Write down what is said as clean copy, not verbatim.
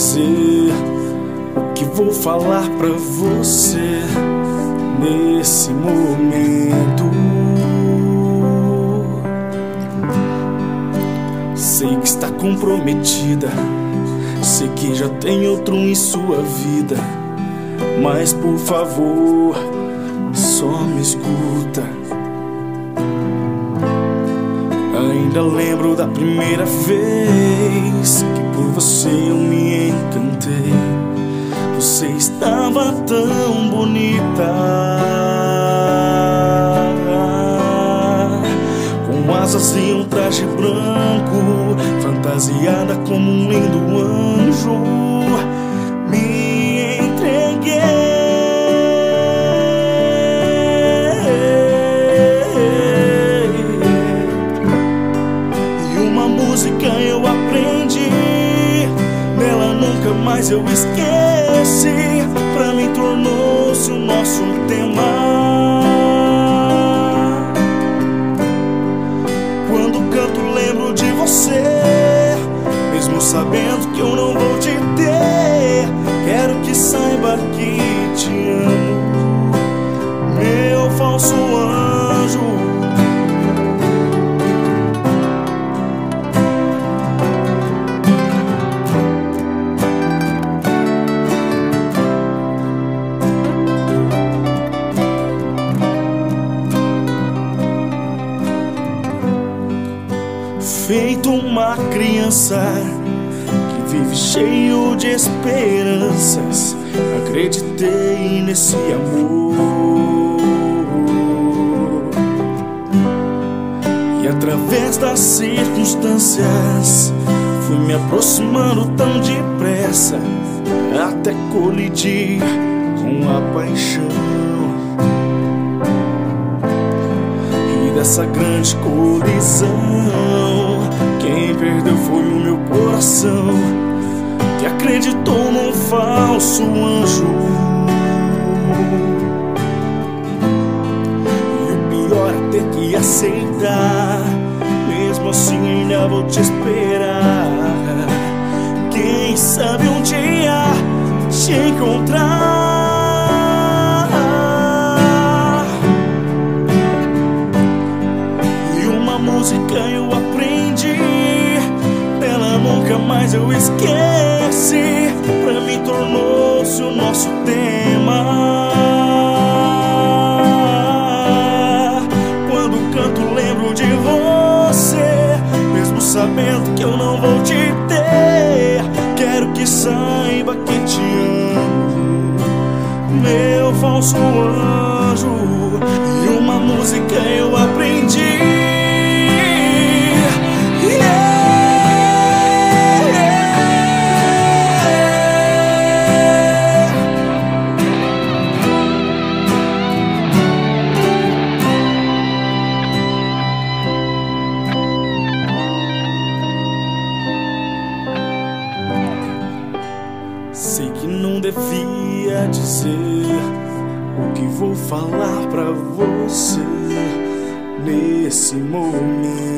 dizer, o que vou falar pra você nesse momento. Sei que está comprometida, sei que já tem outro em sua vida, mas por favor, só me escuta. Ainda lembro da primeira vez que por você eu me encantei. Você estava tão bonita, com asas e um traje branco, fantasiada como um lindo anjo. Me entreguei e uma música eu aprendi, nela nunca mais eu esqueci. Pra mim tornou-se o nosso tema. Quando canto lembro de você, mesmo sabendo que eu não vou te ter. Quero que saiba que te amo, meu falso anjo. Feito uma criança que vive cheio de esperanças, acreditei nesse amor, e através das circunstâncias fui me aproximando tão depressa, até colidir com a paixão. E dessa grande colisão, quem perdeu foi o meu coração, que acreditou num falso anjo. E o pior é ter que aceitar, mesmo assim ainda vou te esperar. Quem sabe um dia te encontrar. E uma música eu aprendi, nela nunca mais eu esqueci. Pra mim tornou-se o nosso tema. Quando canto lembro de você, mesmo sabendo que eu não vou te ter. Quero que saiba que te amo, meu falso anjo. E uma música eu aprendi. Sei que não devia dizer o que vou falar pra você nesse momento.